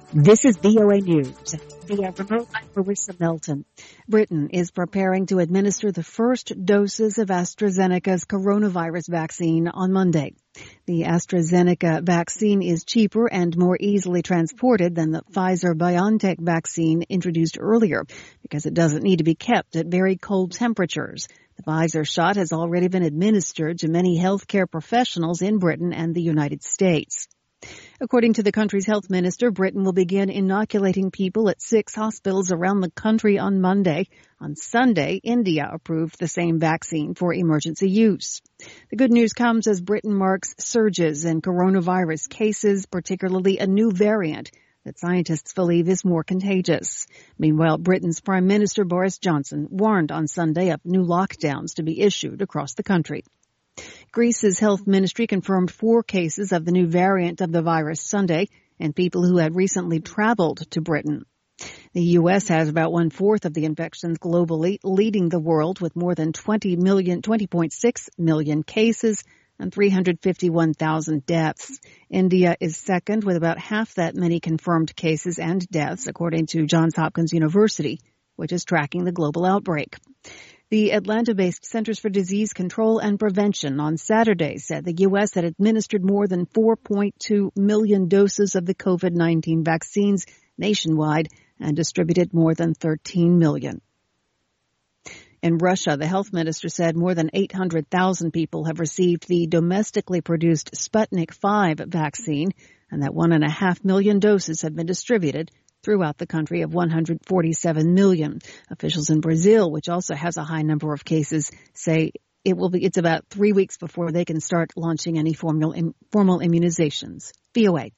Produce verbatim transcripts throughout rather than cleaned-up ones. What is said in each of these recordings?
This is V O A News. Via remote, I'm Marissa Melton. Britain is preparing to administer the first doses of AstraZeneca's coronavirus vaccine on Monday. The AstraZeneca vaccine is cheaper and more easily transported than the Pfizer-BioNTech vaccine introduced earlier because it doesn't need to be kept at very cold temperatures. The Pfizer shot has already been administered to many healthcare professionals in Britain and the United States. According to the country's health minister, Britain will begin inoculating people at six hospitals around the country on Monday. On Sunday, India approved the same vaccine for emergency use. The good news comes as Britain marks surges in coronavirus cases, particularly a new variant that scientists believe is more contagious. Meanwhile, Britain's Prime Minister Boris Johnson warned on Sunday of new lockdowns to be issued across the country. Greece's health ministry confirmed four cases of the new variant of the virus Sunday and people who had recently traveled to Britain. The U S has about one-fourth of the infections globally, leading the world with more than twenty million, twenty point six million cases and three hundred fifty-one thousand deaths. India is second with about half that many confirmed cases and deaths, according to Johns Hopkins University, which is tracking the global outbreak. The Atlanta-based Centers for Disease Control and Prevention on Saturday said the U S had administered more than four point two million doses of the COVID nineteen vaccines nationwide and distributed more than thirteen million. In Russia, the health minister said more than eight hundred thousand people have received the domestically produced Sputnik five vaccine and that one and a half million doses have been distributed throughout the country of one hundred forty-seven million. Officials in Brazil, which also has a high number of cases, say it will be, it's about three weeks before they can start launching any formal, formal immunizations. V O A.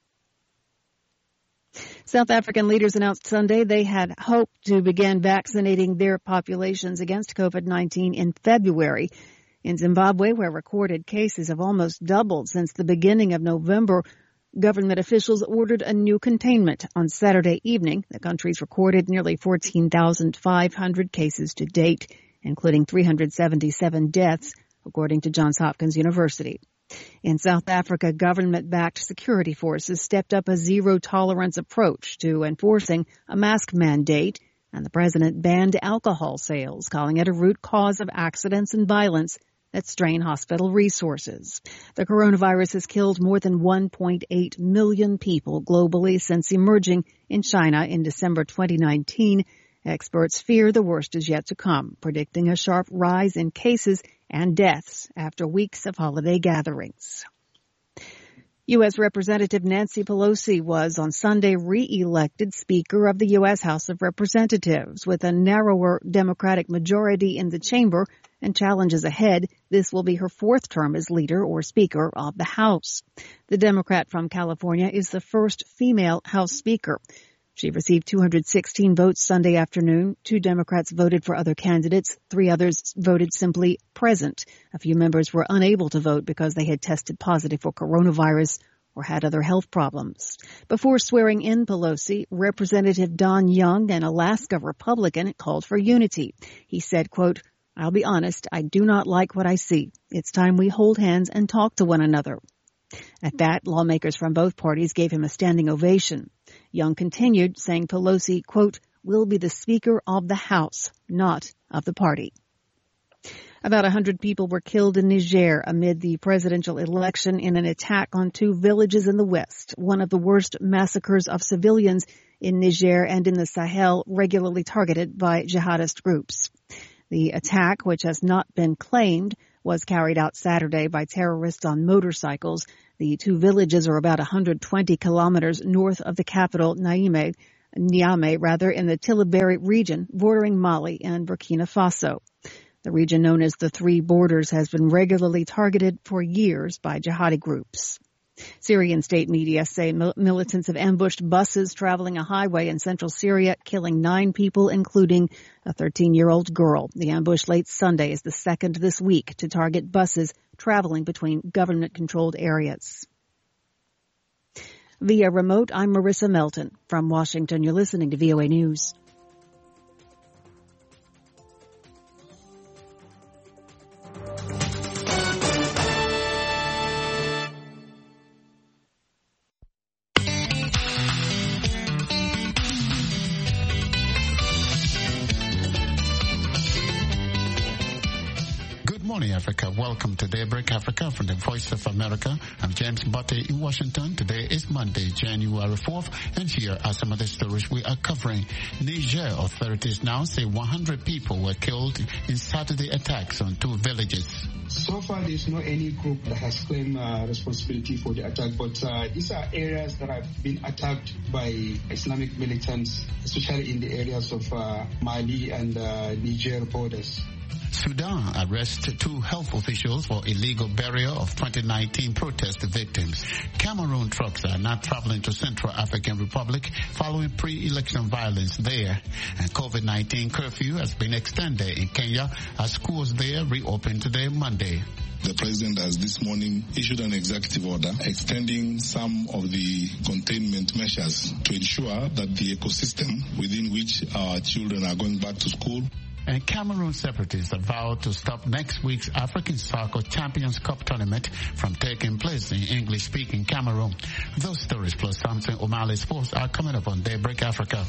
South African leaders announced Sunday they had hoped to begin vaccinating their populations against COVID nineteen in February. In Zimbabwe, where recorded cases have almost doubled since the beginning of November, government officials ordered a new containment. On Saturday evening, the country's recorded nearly fourteen thousand five hundred cases to date, including three hundred seventy-seven deaths, according to Johns Hopkins University. In South Africa, government-backed security forces stepped up a zero-tolerance approach to enforcing a mask mandate, and the president banned alcohol sales, calling it a root cause of accidents and violence that strain hospital resources. The coronavirus has killed more than one point eight million people globally since emerging in China in December twenty nineteen. Experts fear the worst is yet to come, predicting a sharp rise in cases and deaths after weeks of holiday gatherings. U S. Representative Nancy Pelosi was on Sunday re-elected Speaker of the U S. House of Representatives. With a narrower Democratic majority in the chamber and challenges ahead, this will be her fourth term as leader or Speaker of the House. The Democrat from California is the first female House Speaker. She received two hundred sixteen votes Sunday afternoon. Two Democrats voted for other candidates. Three others voted simply present. A few members were unable to vote because they had tested positive for coronavirus or had other health problems. Before swearing in Pelosi, Representative Don Young, an Alaska Republican, called for unity. He said, quote, "I'll be honest, I do not like what I see. It's time we hold hands and talk to one another." At that, lawmakers from both parties gave him a standing ovation. Young continued, saying Pelosi, quote, "will be the Speaker of the House, not of the party." About one hundred people were killed in Niger amid the presidential election in an attack on two villages in the west, one of the worst massacres of civilians in Niger and in the Sahel, regularly targeted by jihadist groups. The attack, which has not been claimed, was carried out Saturday by terrorists on motorcycles. The two villages are about one hundred twenty kilometers north of the capital, Niamey, Niamey, rather, in the Tillabéri region bordering Mali and Burkina Faso. The region known as the Three Borders has been regularly targeted for years by jihadi groups. Syrian state media say mil- militants have ambushed buses traveling a highway in central Syria, killing nine people, including a thirteen-year-old girl. The ambush late Sunday is the second this week to target buses traveling between government-controlled areas. Via remote, I'm Marissa Melton. From Washington, you're listening to V O A News. morning, Africa. Welcome to Daybreak Africa from the Voice of America. I'm James Butte in Washington. Today is Monday, January fourth, and here are some of the stories we are covering. Niger authorities now say one hundred people were killed in Saturday attacks on two villages. So far, there's no any group that has claimed uh, responsibility for the attack, but uh, these are areas that have been attacked by Islamic militants, especially in the areas of uh, Mali and uh, Niger borders. Sudan arrests two health officials for illegal burial of twenty nineteen protest victims. Cameroon trucks are not traveling to Central African Republic following pre-election violence there. And COVID nineteen curfew has been extended in Kenya as schools there reopen today, Monday. The president has this morning issued an executive order extending some of the containment measures to ensure that the ecosystem within which our children are going back to school. And Cameroon separatists have vowed to stop next week's African Soccer Champions Cup tournament from taking place in English-speaking Cameroon. Those stories plus Samson O'Malley Sports are coming up on Daybreak Africa.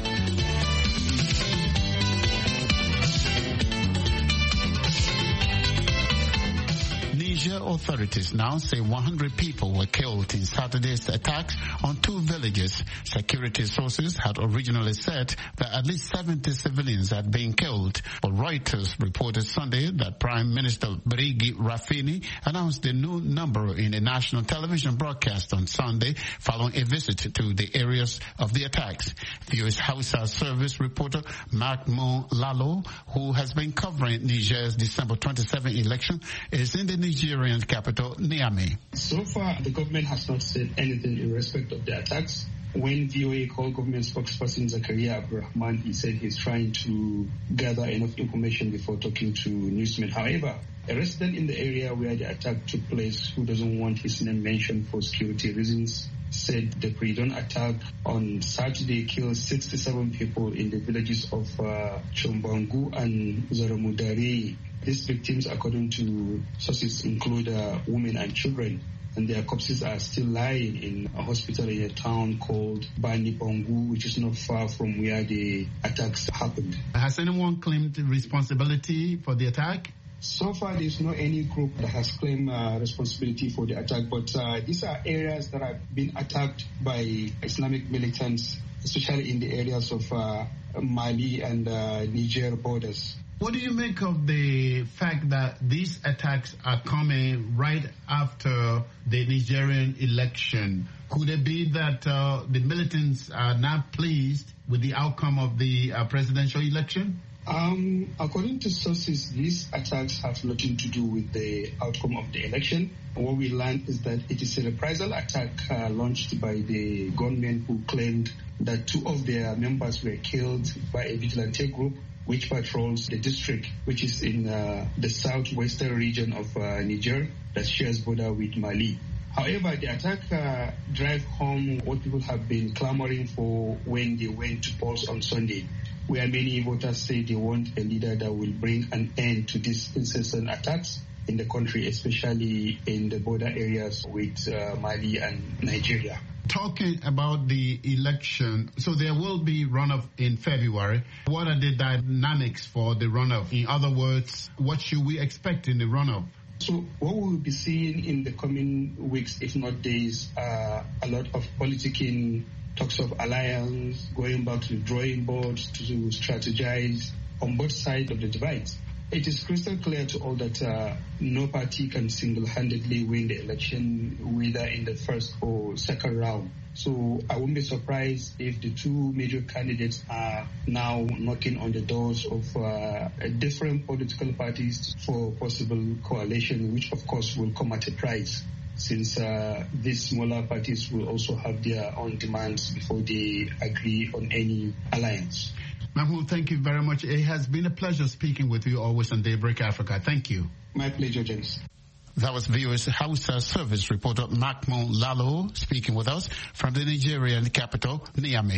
Niger authorities now say one hundred people were killed in Saturday's attacks on two villages. Security sources had originally said that at least seventy civilians had been killed, but Reuters reported Sunday that Prime Minister Birigi Rafini announced the new number in a national television broadcast on Sunday following a visit to the areas of the attacks. The U S Hausa Service reporter Mark Mon Lalo, who has been covering Niger's December twenty-seventh election, is in the Nigerian capital, Niamey. So far, the government has not said anything in respect of the attacks. When V O A called government spokesperson Zakaria Abdurrahman, he said he's trying to gather enough information before talking to newsmen. However, a resident in the area where the attack took place, who doesn't want his name mentioned for security reasons, said the pre-dawn attack on Saturday killed sixty-seven people in the villages of uh, Chombangu and Zaramudari. These victims, according to sources, include uh, women and children, and their corpses are still lying in a hospital in a town called Bani Bongu, which is not far from where the attacks happened. Has anyone claimed responsibility for the attack? So far, there's no any group that has claimed uh, responsibility for the attack, but uh, these are areas that have been attacked by Islamic militants, especially in the areas of uh, Mali and uh, Niger borders. What do you make of the fact that these attacks are coming right after the Nigerian election? Could it be that uh, the militants are not pleased with the outcome of the uh, presidential election? Um, according to sources, these attacks have nothing to do with the outcome of the election. What we learned is that it is a reprisal attack uh, launched by the gunmen who claimed that two of their members were killed by a vigilante group which patrols the district, which is in uh, the southwestern region of uh, Niger that shares border with Mali. However, the attack uh, drive home what people have been clamoring for when they went to polls on Sunday, where many voters say they want a leader that will bring an end to these incessant attacks in the country, especially in the border areas with uh, Mali and Nigeria. Talking about the election, so there will be runoff in February. What are the dynamics for the runoff? In other words, what should we expect in the runoff? So what we will be seeing in the coming weeks, if not days, are a lot of politicking, talks of alliance, going back to the drawing board to strategize on both sides of the divide. It is crystal clear to all that uh, no party can single-handedly win the election, whether in the first or second round. So I won't be surprised if the two major candidates are now knocking on the doors of uh, different political parties for possible coalition, which of course will come at a price, since uh, these smaller parties will also have their own demands before they agree on any alliance. Mahmoud, thank you very much. It has been a pleasure speaking with you always on Daybreak Africa. Thank you. My pleasure, James. That was V O A's Hausa Service reporter Makmo Lalo speaking with us from the Nigerian capital, Niamey.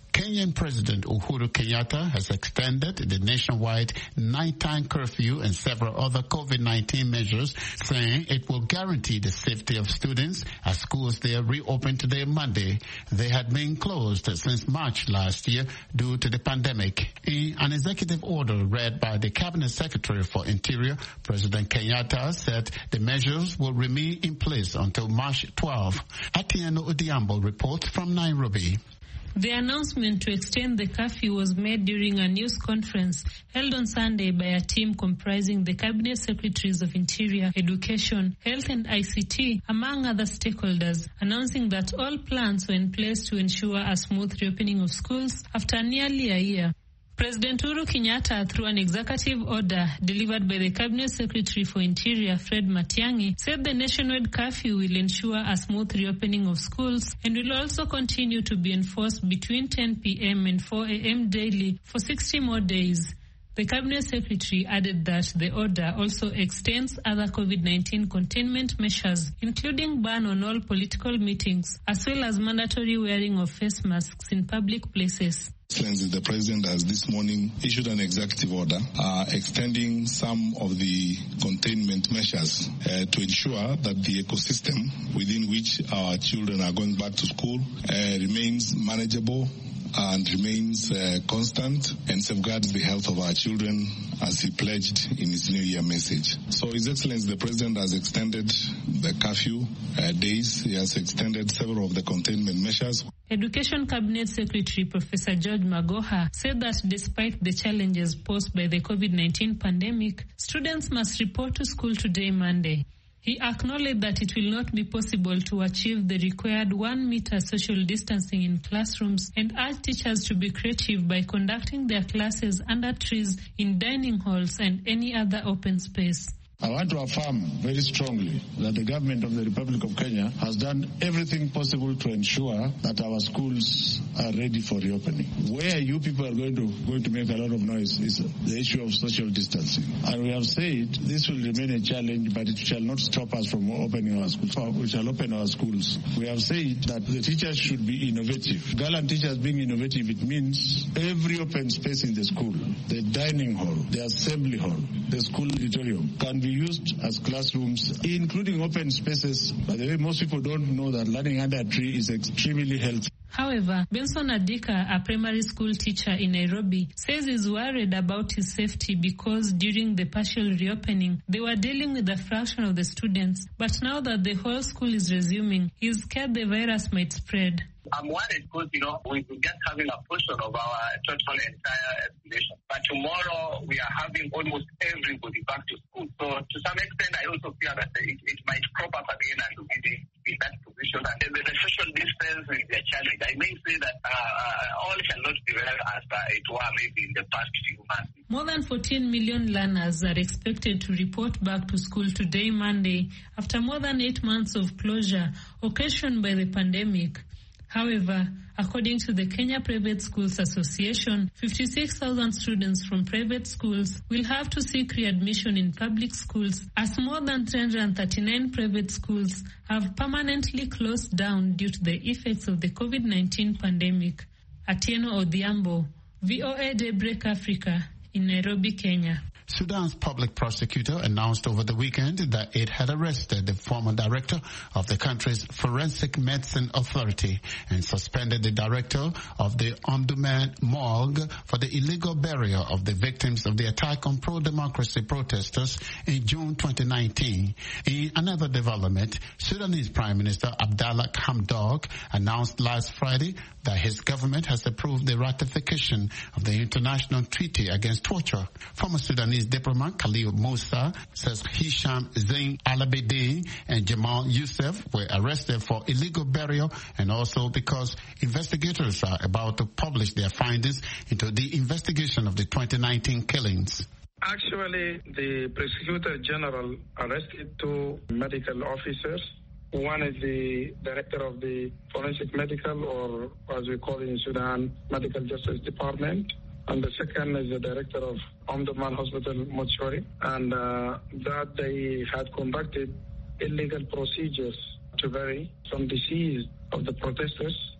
Kenyan President Uhuru Kenyatta has extended the nationwide nighttime curfew and several other COVID nineteen measures, saying it will guarantee the safety of students as schools there reopen today, Monday. They had been closed since March last year due to the pandemic. In an executive order read by the Cabinet Secretary for Interior, President Kenyatta said the measures will remain in place until March twelfth. Atieno Odiambo reports from Nairobi. The announcement to extend the curfew was made during a news conference held on Sunday by a team comprising the Cabinet Secretaries of Interior, Education, Health and I C T, among other stakeholders, announcing that all plans were in place to ensure a smooth reopening of schools after nearly a year. President Uhuru Kenyatta, through an executive order delivered by the Cabinet Secretary for Interior, Fred Matiang'i, said the nationwide curfew will ensure a smooth reopening of schools and will also continue to be enforced between ten p.m. and four a.m. daily for sixty more days. The Cabinet Secretary added that the order also extends other COVID nineteen containment measures, including ban on all political meetings, as well as mandatory wearing of face masks in public places. Excellency, the President has this morning issued an executive order uh, extending some of the containment measures uh, to ensure that the ecosystem within which our children are going back to school uh, remains manageable and remains uh, constant and safeguards the health of our children as he pledged in his New Year message. So His Excellency the President has extended the curfew uh, days. He has extended several of the containment measures. Education Cabinet Secretary Professor George Magoha said that despite the challenges posed by the COVID nineteen pandemic, students must report to school today, Monday. He acknowledged that it will not be possible to achieve the required one meter social distancing in classrooms and urged teachers to be creative by conducting their classes under trees, in dining halls and any other open space. I want to affirm very strongly that the government of the Republic of Kenya has done everything possible to ensure that our schools are ready for reopening. Where you people are going to going to make a lot of noise is the issue of social distancing. And we have said this will remain a challenge, but it shall not stop us from opening our schools. We shall open our schools. We have said that the teachers should be innovative. Gallant teachers being innovative, it means every open space in the school, the dining hall, the assembly hall, the school auditorium, can be used as classrooms, including open spaces. By the way, most people don't know that learning under a tree is extremely healthy. However, Benson Adika, a primary school teacher in Nairobi, says he's worried about his safety because during the partial reopening, they were dealing with a fraction of the students. But now that the whole school is resuming, he's scared the virus might spread. I'm worried because, you know, we will just having a portion of our total entire population. But tomorrow we are having almost everybody back to school. So to some extent, I also fear that it, it might crop up again and we'll be in that position. And the, the social distance will be a challenge. I may say that uh, all shall not be well as uh, it were maybe in the past few months. More than fourteen million learners are expected to report back to school today, Monday, after more than eight months of closure occasioned by the pandemic. However, according to the Kenya Private Schools Association, fifty-six thousand students from private schools will have to seek readmission in public schools, as more than three hundred thirty-nine private schools have permanently closed down due to the effects of the COVID nineteen pandemic. Atieno Odhiambo, V O A Daybreak Africa, in Nairobi, Kenya. Sudan's public prosecutor announced over the weekend that it had arrested the former director of the country's Forensic Medicine Authority and suspended the director of the Omdurman morgue for the illegal burial of the victims of the attack on pro-democracy protesters in June twenty nineteen. In another development, Sudanese Prime Minister Abdallah Hamdok announced last Friday that his government has approved the ratification of the International Treaty Against Torture. Former Sudanese diplomat Khalil Musa says Hisham Zain Al-Abedi and Jamal Youssef were arrested for illegal burial and also because investigators are about to publish their findings into the investigation of the twenty nineteen killings. Actually, the Prosecutor General arrested two medical officers. One is the director of the Forensic Medical, or as we call it in Sudan, Medical Justice Department. And the second is the director of Omdurman Hospital Mortuary, and uh, that they had conducted illegal procedures to bury some deceased of the protesters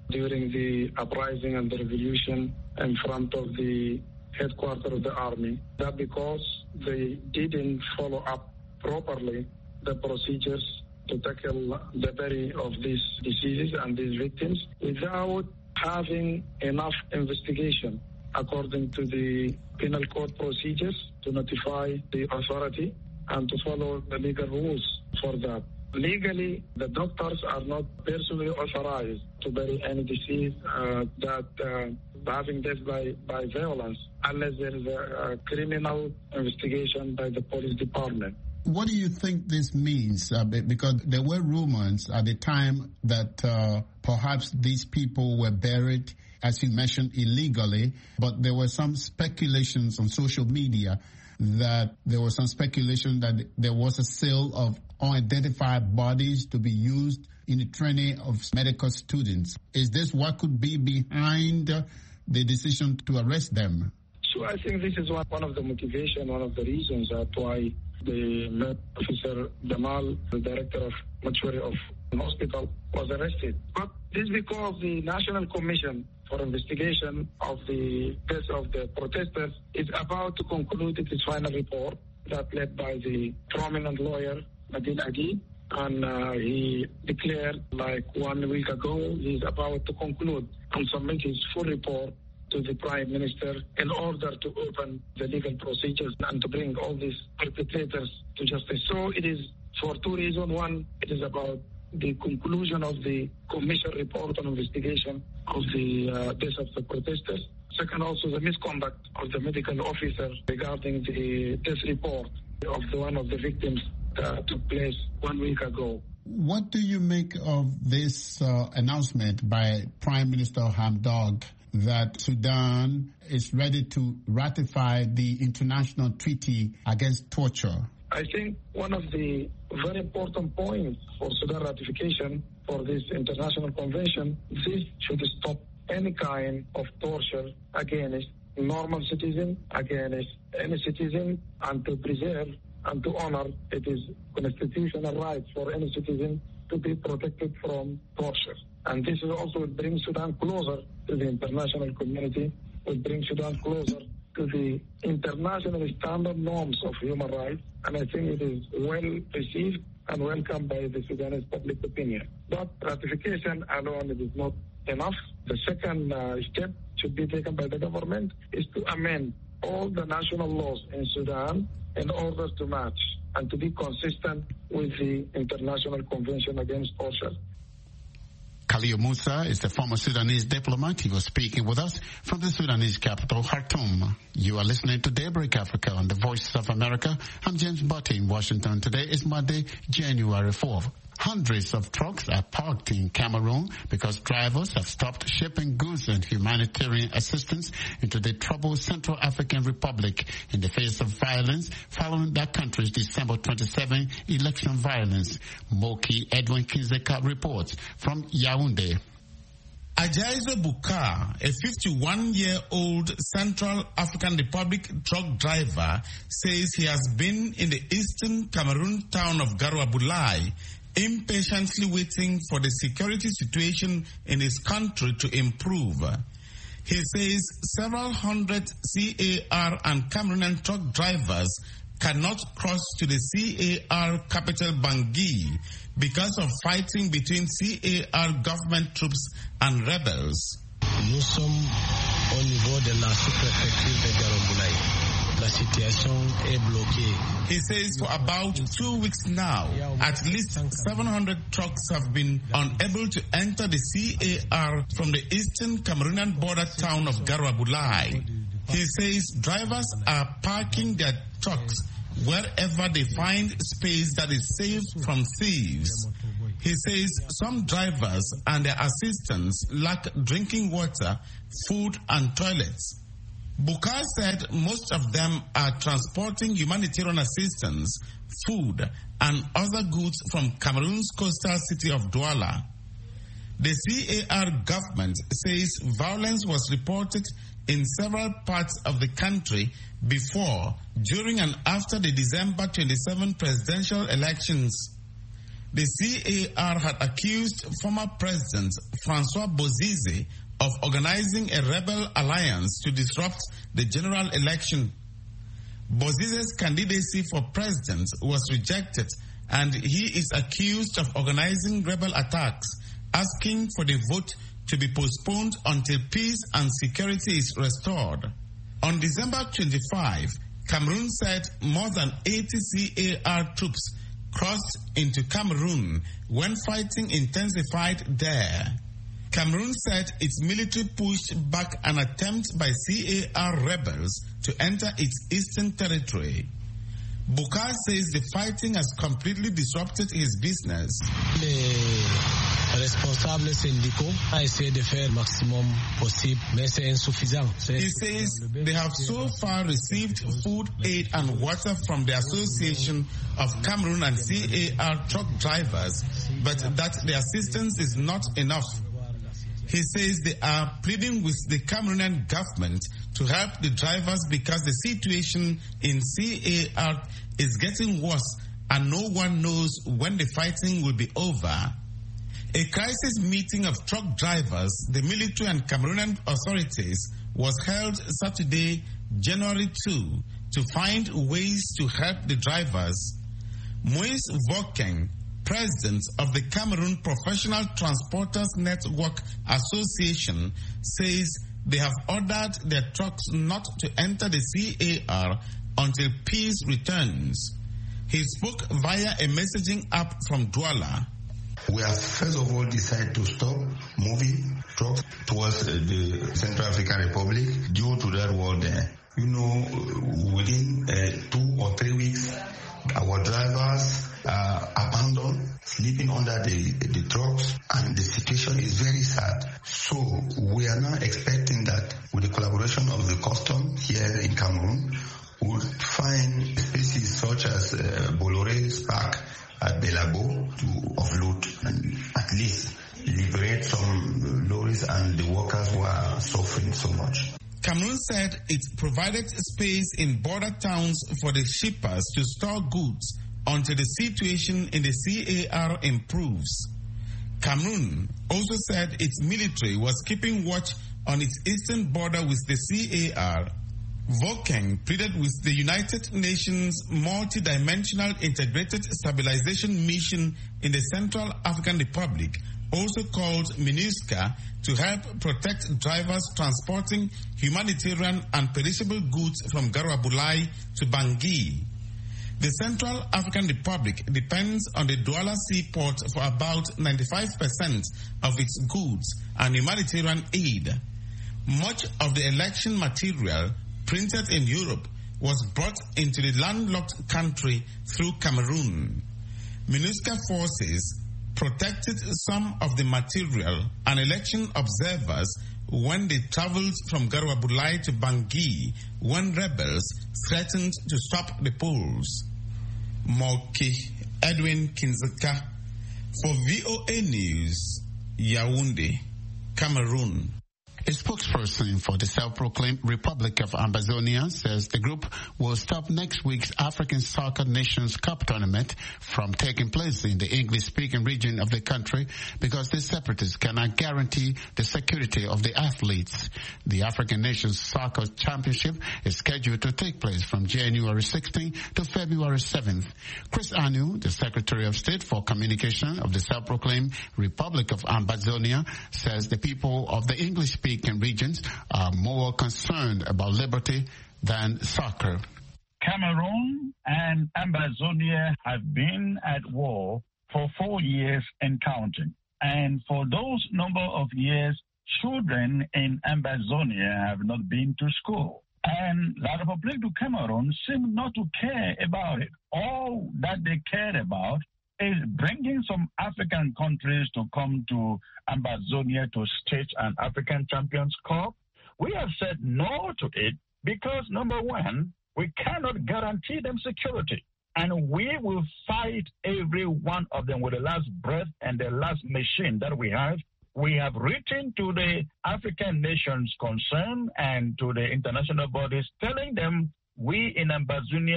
during the uprising and the revolution in front of the headquarters of the army. That because they didn't follow up properly the procedures to tackle the bury of these diseases and these victims without having enough investigation according to the penal code procedures to notify the authority and to follow the legal rules for that. Legally, the doctors are not personally authorized to bury any disease uh, that uh, having death by, by violence unless there is a, a criminal investigation by the police department. What do you think this means? Uh, because there were rumors at the time that uh, perhaps these people were buried, as you mentioned, illegally, but there were some speculations on social media that there was some speculation that there was a sale of unidentified bodies to be used in the training of medical students. Is this what could be behind uh, the decision to arrest them? So I think this is one, one of the motivation, one of the reasons that why the med officer Jamal, the director of mortuary of the hospital, was arrested. But this is because the National Commission for Investigation of the death of the protesters is about to conclude its final report that led by the prominent lawyer Adil Adi, and uh, he declared like one week ago he's about to conclude and submit his full report to the Prime Minister in order to open the legal procedures and to bring all these perpetrators to justice. So it is for two reasons. One, it is about the conclusion of the Commission report on investigation of the uh, death of the protesters. Second, also the misconduct of the medical officer regarding the death report of the one of the victims that took place one week ago. What do you make of this uh, announcement by Prime Minister Hamdok that Sudan is ready to ratify the international treaty against torture? I think one of the very important points for Sudan ratification for this international convention, this should stop any kind of torture against normal citizen, against any citizen, and to preserve and to honor it is constitutional rights for any citizen to be protected from torture. And this is also will bring Sudan closer to the international community, will bring Sudan closer to the international standard norms of human rights. And I think it is well received and welcomed by the Sudanese public opinion. But ratification alone it is not enough. The second uh, step should be taken by the government is to amend all the national laws in Sudan in order to match and to be consistent with the International Convention Against Torture. Khalil Musa is the former Sudanese diplomat. He was speaking with us from the Sudanese capital, Khartoum. You are listening to Daybreak Africa on the Voice of America. I'm James Butte in Washington. Today is Monday, January fourth. Hundreds of trucks are parked in Cameroon because drivers have stopped shipping goods and humanitarian assistance into the troubled Central African Republic in the face of violence following that country's December twenty-seventh election violence. Moki Edwin Kinzeka reports from Yaoundé. Ajaizo Bukar, a fifty-one-year-old Central African Republic truck driver, says he has been in the eastern Cameroon town of Garouabulai impatiently waiting for the security situation in his country to improve. He says several hundred C A R and Cameroonian truck drivers cannot cross to the C A R capital Bangui because of fighting between C A R government troops and rebels. Nous sommes au niveau de la sous-préfecture de Garouabulai. La situation est bloquée. He says for about two weeks now, at least seven hundred trucks have been unable to enter the C A R from the eastern Cameroonian border town of Garouabulai. He says drivers are parking their trucks wherever they find space that is safe from thieves. He says some drivers and their assistants lack drinking water, food and toilets. Bukar said most of them are transporting humanitarian assistance, food, and other goods from Cameroon's coastal city of Douala. The C A R government says violence was reported in several parts of the country before, during, and after the December twenty-seventh presidential elections. The C A R had accused former President Francois Bozize of organizing a rebel alliance to disrupt the general election. Bozize's candidacy for president was rejected, and he is accused of organizing rebel attacks, asking for the vote to be postponed until peace and security is restored. On December twenty-fifth, Cameroon said more than eighty C A R troops crossed into Cameroon when fighting intensified there. Cameroon said its military pushed back an attempt by C A R rebels to enter its eastern territory. Bukar says the fighting has completely disrupted his business. Les responsables syndicaux ont essayé de faire le maximum possible, mais c'est insuffisant. He says they have so far received food aid and water from the Association of Cameroon and C A R truck drivers, but that the assistance is not enough. He says they are pleading with the Cameroonian government to help the drivers because the situation in C A R is getting worse and no one knows when the fighting will be over. A crisis meeting of truck drivers, the military and Cameroonian authorities was held Saturday, January second, to find ways to help the drivers. Moise Vokeng, president of the Cameroon Professional Transporters Network Association, says they have ordered their trucks not to enter the C A R until peace returns. He spoke via a messaging app from Douala. We have first of all decided to stop moving trucks towards uh, the Central African Republic due to that war there. You know, within uh, two or three weeks, our drivers are abandoned, sleeping under the, the trucks, and the situation is very sad. So we are now expecting that with the collaboration of the custom here in Cameroon, we'll find species such as uh, Bolloré, Spark, at Belabo to offload and at least liberate some lorries and the workers who are suffering so much. Cameroon said it provided space in border towns for the shippers to store goods until the situation in the C A R improves. Cameroon also said its military was keeping watch on its eastern border with the C A R. Vokeng pleaded with the United Nations Multi-Dimensional Integrated Stabilization Mission in the Central African Republic, also called MINUSCA, to help protect drivers transporting humanitarian and perishable goods from Garwa-Bulai to Bangui. The Central African Republic depends on the Douala seaport for about ninety-five percent of its goods and humanitarian aid. Much of the election material printed in Europe was brought into the landlocked country through Cameroon. MINUSCA forces protected some of the material and election observers when they traveled from Garwa-Bulai to Bangui when rebels threatened to stop the polls. Moki Edwin Kinzaka for V O A News, Yaoundé, Cameroon. A spokesperson for the self-proclaimed Republic of Ambazonia says the group will stop next week's African Soccer Nations Cup tournament from taking place in the English-speaking region of the country because the separatists cannot guarantee the security of the athletes. The African Nations Soccer Championship is scheduled to take place from January sixteenth to February seventh. Chris Anu, the Secretary of State for Communication of the self-proclaimed Republic of Ambazonia, says the people of the English-speaking regions are more concerned about liberty than soccer. Cameroon and Ambazonia have been at war for four years and counting. And for those number of years, children in Ambazonia have not been to school. And La République du Cameroon seem not to care about it. All that they care about is bringing some African countries to come to Ambazonia to stage an African Champions Cup. We have said no to it because, number one, we cannot guarantee them security. And we will fight every one of them with the last breath and the last machine that we have. We have written to the African nations concerned and to the international bodies telling them we in Ambazonia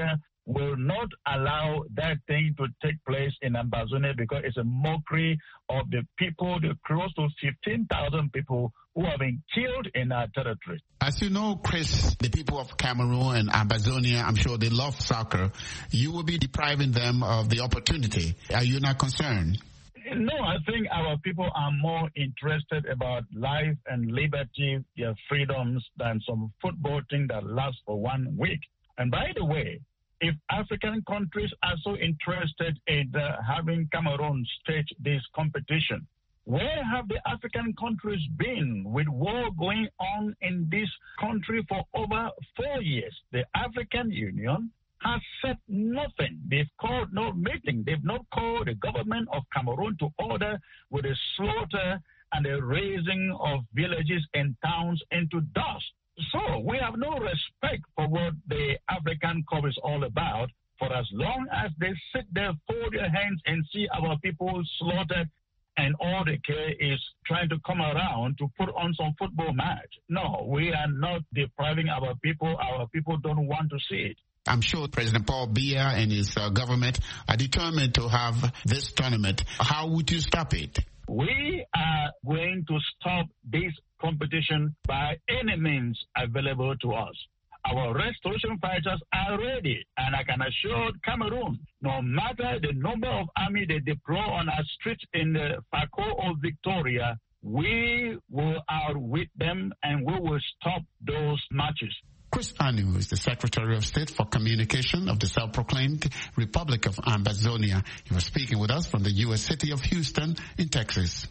will not allow that thing to take place in Ambazonia because it's a mockery of the people, the close to fifteen thousand people who have been killed in our territory. As you know, Chris, the people of Cameroon and Ambazonia, I'm sure they love soccer. You will be depriving them of the opportunity. Are you not concerned? No, I think our people are more interested about life and liberty, their freedoms, than some football thing that lasts for one week. And by the way, if African countries are so interested in uh, having Cameroon stage this competition, where have the African countries been with war going on in this country for over four years? The African Union has said nothing. They've called no meeting. They've not called the government of Cameroon to order with the slaughter and the razing of villages and towns into dust. So we have no respect for what the African Cup is all about. For as long as they sit there, fold their hands and see our people slaughtered, and all they care is trying to come around to put on some football match. No, we are not depriving our people. Our people don't want to see it. I'm sure President Paul Biya and his uh, government are determined to have this tournament. How would you stop it? We are going to stop this competition by any means available to us. Our restoration fighters are ready, and I can assure Cameroon, no matter the number of army they deploy on our streets in the Fako or Victoria, we will outwit them and we will stop those matches. Chris Anu is the Secretary of State for Communication of the self-proclaimed Republic of Ambazonia. He was speaking with us from the U S city of Houston in Texas.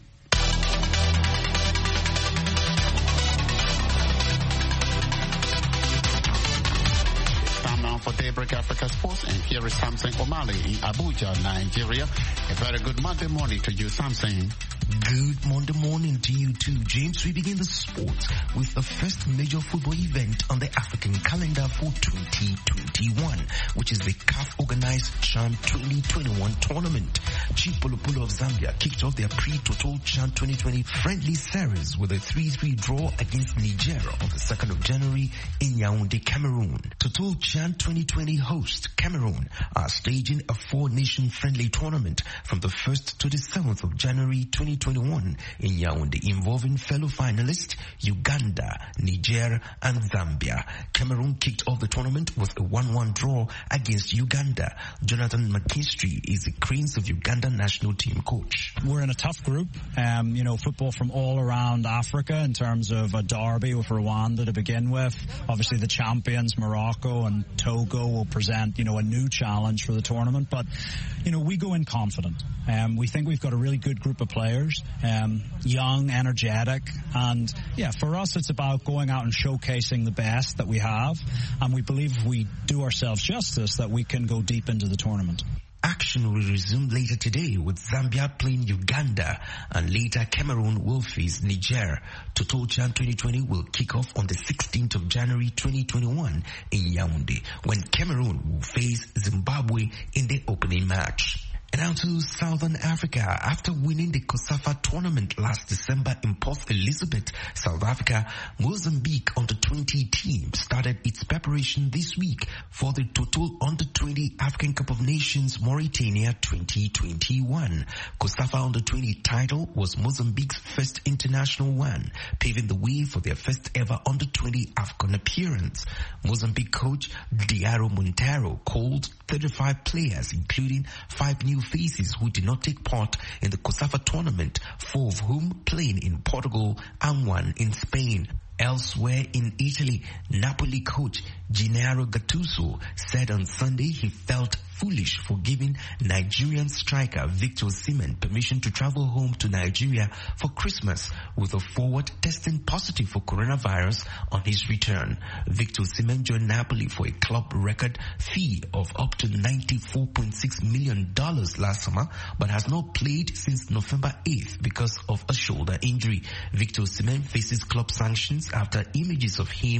For Daybreak Africa Sports, and here is Samson Omali in Abuja, Nigeria. A very good Monday morning to you, Samson. Good Monday morning to you too, James. We begin the sports with the first major football event on the African calendar for twenty twenty-one, which is the C A F organized CHAN twenty twenty-one tournament. Chipolopolo of Zambia kicked off their pre-Total CHAN twenty twenty friendly series with a three three draw against Niger on the second of January in Yaoundé, Cameroon. Total CHAN twenty twenty host Cameroon are staging a four-nation friendly tournament from the first to the seventh of January twenty twenty-one in Yaoundé, involving fellow finalists Uganda, Niger, and Zambia. Cameroon kicked off the tournament with a one one draw against Uganda. Jonathan McKinstry is the Cranes of Uganda national team coach. We're in a tough group. Um, you know, football from all around Africa in terms of a derby with Rwanda to begin with. Obviously, the champions Morocco and Togo will present, you know, a new challenge for the tournament. But, you know, we go in confident. Um, we think we've got a really good group of players, um, young, energetic, and yeah, for us it's about going out and showcasing the best that we have, and we believe if we do ourselves justice that we can go deep into the tournament. Action will resume later today with Zambia playing Uganda, and later Cameroon will face Niger. Total CHAN twenty twenty will kick off on the sixteenth of January twenty twenty-one in Yaoundé, when Cameroon will face Zimbabwe in the opening match. And now to Southern Africa. After winning the COSAFA tournament last December in Port Elizabeth, South Africa, Mozambique under twenty team started its preparation this week for the Total under twenty African Cup of Nations Mauritania twenty twenty-one. COSAFA under twenty title was Mozambique's first international one, paving the way for their first ever under twenty AFCON appearance. Mozambique coach Diaro Montero called thirty-five players, including five new faces who did not take part in the COSAFA tournament, four of whom playing in Portugal and one in Spain. Elsewhere in Italy, Napoli coach Gennaro Gattuso said on Sunday he felt foolish for giving Nigerian striker Victor Osimhen permission to travel home to Nigeria for Christmas with a forward testing positive for coronavirus on his return. Victor Osimhen joined Napoli for a club record fee of up to ninety-four point six million dollars last summer, but has not played since November eighth because of a shoulder injury. Victor Osimhen faces club sanctions after images of him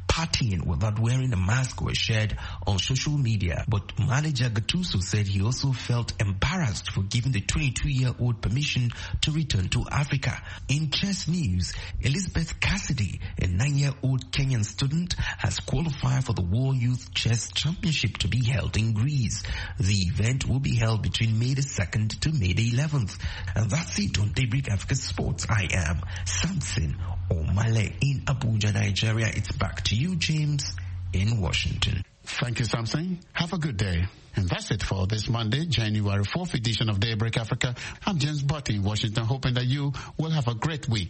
partying without wearing a mask were shared on social media. But manager Gattuso said he also felt embarrassed for giving the twenty-two-year-old permission to return to Africa. In chess news, Elizabeth Cassidy, a nine-year-old Kenyan student, has qualified for the World Youth Chess Championship to be held in Greece. The event will be held between May the second to May the eleventh. And that's it on Daybreak Africa Sports. I am Samson Omale in Abuja, Nigeria. It's back to you, James, in Washington. Thank you, Samson. Have a good day. And that's it for this Monday, January fourth edition of Daybreak Africa. I'm James Butt in Washington, hoping that you will have a great week.